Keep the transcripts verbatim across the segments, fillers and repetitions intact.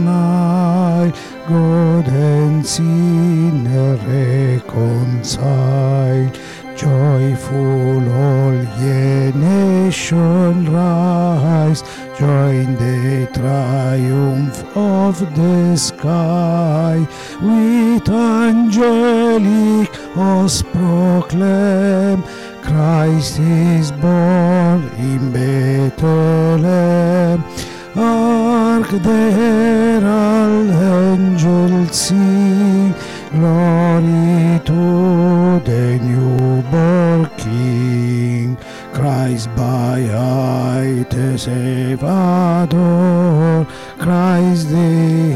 nigh, God and sinner reconciled. Joyful all ye nation rise, join the triumph of the sky. With angelic hosts proclaim, Christ is born in Bethlehem. Hark the herald angels sing, glory to the newborn King. Christ by the Savior, Christ the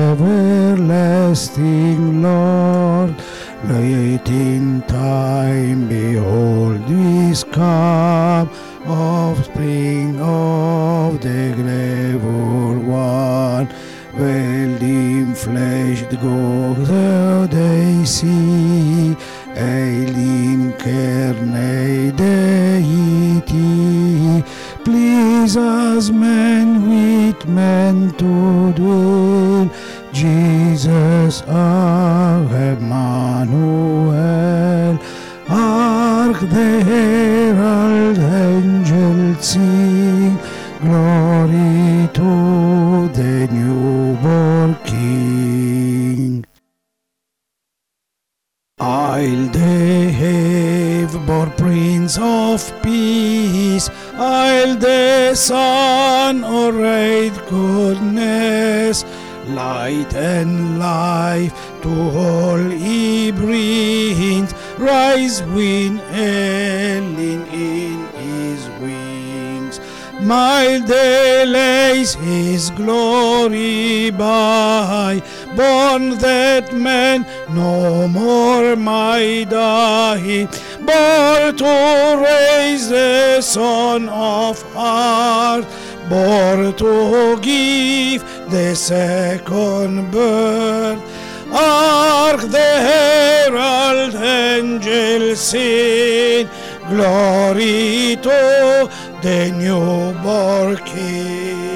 everlasting Lord. Late in time, behold, this come, offspring of the clever one. Veiled in flesh, the God they see, hail incarnate deity. Please as men with men to dwell, Jesus our Emmanuel. Hark the herald angels sing, glory to the newborn King. I'll the have-born Prince of Peace, I'll the Son of great goodness, light and life to all he brings, rise with Ellen in his wings. Mild delays his glory by, born that man no more might die, born to raise the Son of earth, born to give the second birth. Hark the herald angels sing, glory to the newborn King.